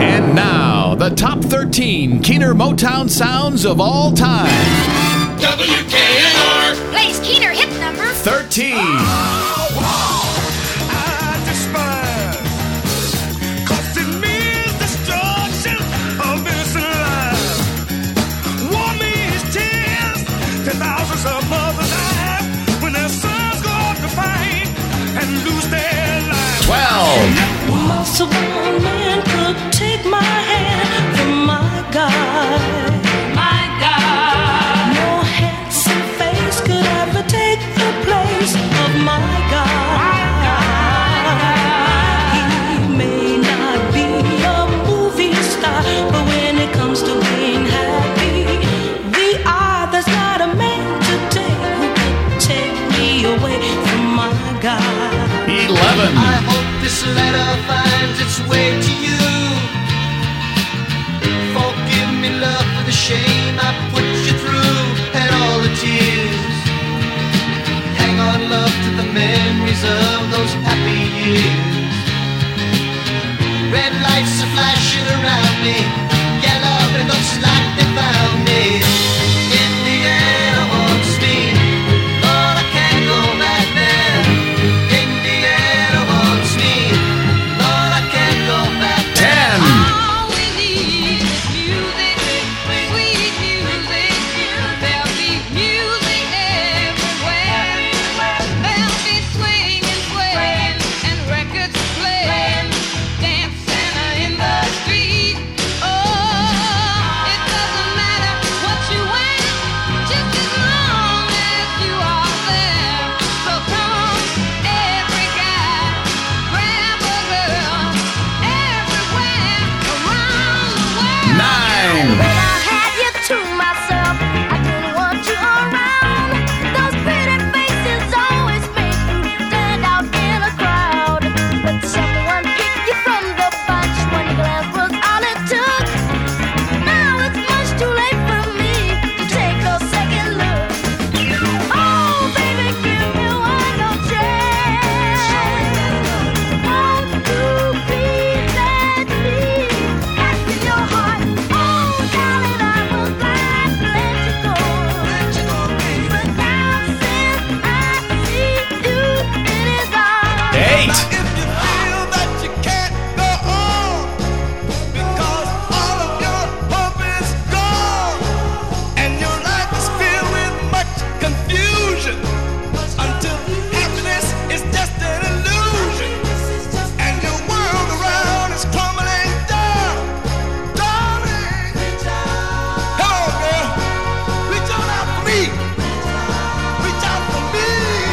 And now, the top 13 Keener Motown sounds of all time. WKNR plays Keener hit number 13. I despise, 'cause it means destruction of innocent lives. War means tears, 10,000s of mothers die when their sons go off to fight and lose their lives. 12. Most of all man could take my hand from my God. My God. No handsome face could ever take the place of my God. He may not be a movie star, but when it comes to being happy, there's not a man today who could take me away from my God. 11. I hope this letter finds its way to you. Forgive me, love, for the shame I put you through and all the tears. Hang on, love, to the memories of those happy years. Red lights are flashing around me. Yeah, love, it looks like they found me. Indiana wants me. Lord, I can't go back there. Indiana wants me. Lord, I can't go back there. 10. All we need is music, sweet music. There'll be music everywhere. There'll be swinging, swaying, and records playing, dancing in the street. Oh, it doesn't matter what you wear, just as long as you are there. So come on, every guy, grab a girl, everywhere around the world. 9. When I had you to myself, I didn't want you around. Those pretty faces always make you stand out in a crowd. But someone picked you from the bunch when your glance was all it took. Now it's much too late for me to take a second look. Oh, baby, give me one more chance. Won't you please let me ask in your heart? Oh, darling, I was glad to let you go. But now since I see you in his arms. 8. If you feel that you can't go on because all of your hope is gone and your life is filled with much confusion until happiness is just an illusion and your world around is crumbling down, darling, come on, girl, reach on out for me, reach out for me.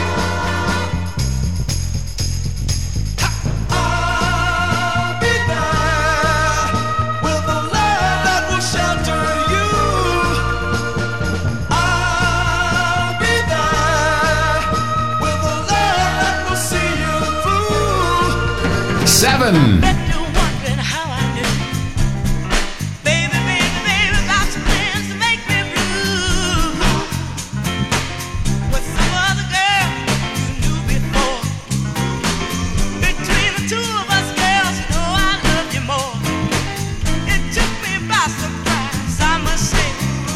I'll be there with a love that will shelter you. I'll be there with a love that will see you through. 7. Bet you're wondering how I knew. Baby, baby, baby, got some plans to make me blue. With some other girl you knew before. Between the two of us, girls, you know I love you more. It took me by surprise, I must say.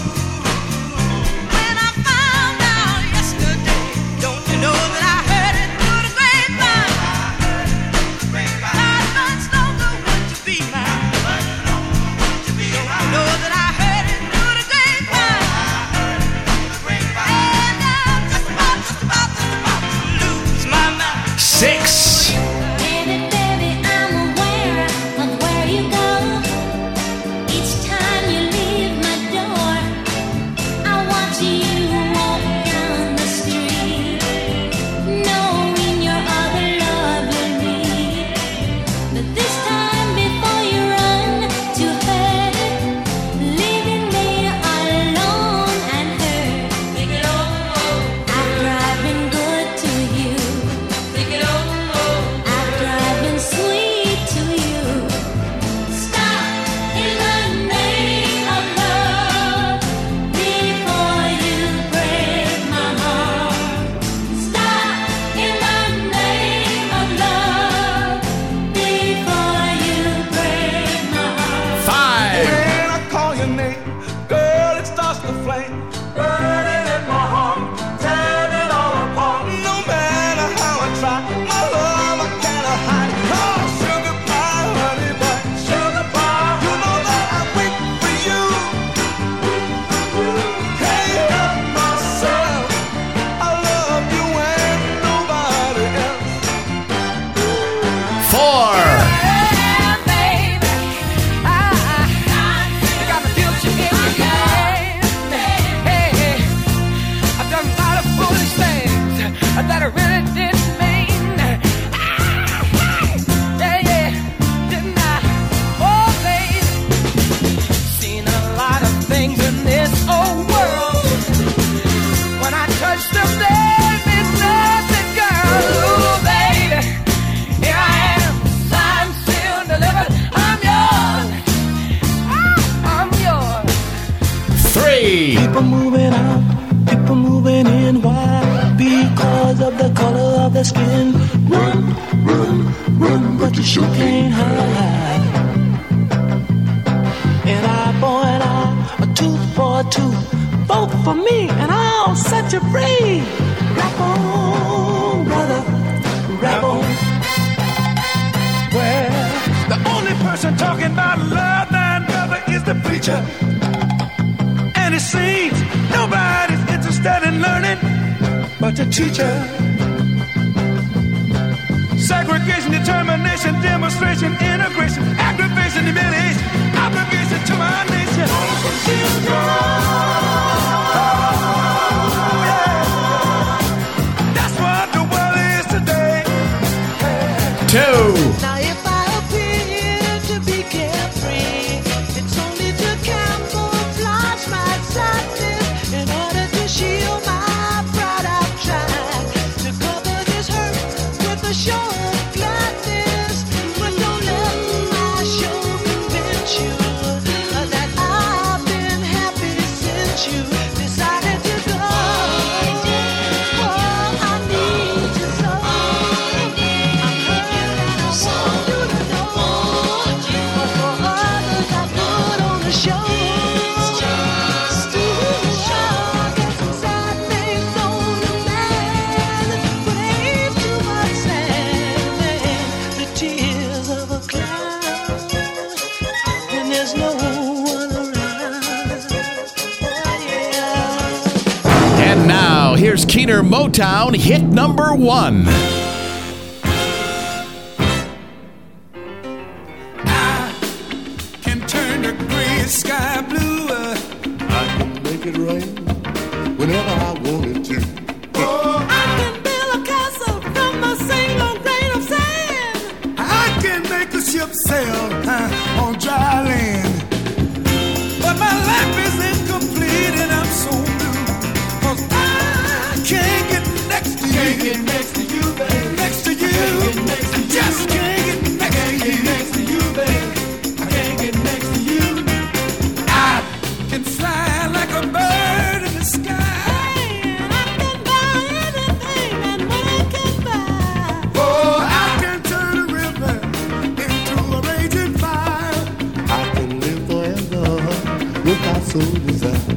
When I found out yesterday, don't you know that I heard it through the grapevine? Not much 3. People moving out, people moving in. Why? Because of the color of their skin. Run, run, run, but you sure can't hide. An eye for an eye, a tooth for a tooth. Vote for me and I'll set you free. Rap on, brother, rap on. Well, the only person talking about love, man, brother, is the preacher. And it seems nobody's interested in learning but the teacher. Segregation, determination, demonstration, integration, aggravation, humiliation, obligation to my nation. That's what the world is today. 2. Now if I appear to be carefree, it's only to camouflage my sadness. In order to shield my pride, I've tried to cover this hurt with a show of gladness. But don't let my show convince you that I've been happy since you decided to go. Oh, I need you so. I'm hurt and I want you to know. But for others I put on the show. Got some sad things on the man, but ain't too much sand. The tears of a clown when there's no one around. Oh yeah. And now, here's Keener Motown hit number 1. Can turn the gray sky blue. I can make it rain whenever I wanted to. I can build a castle from a single grain of sand. I can make a ship sail on dry land. But my life is incomplete and I'm so blue. 'Cause I can't get next to you. Can't get next to you, baby. Next to you. I just can't get next to you. Next to you, baby. I can't get next to you. I can fly like a bird in the sky. And I can buy anything that money can buy. Oh, I can turn a river into a raging fire. I can live forever without so desire.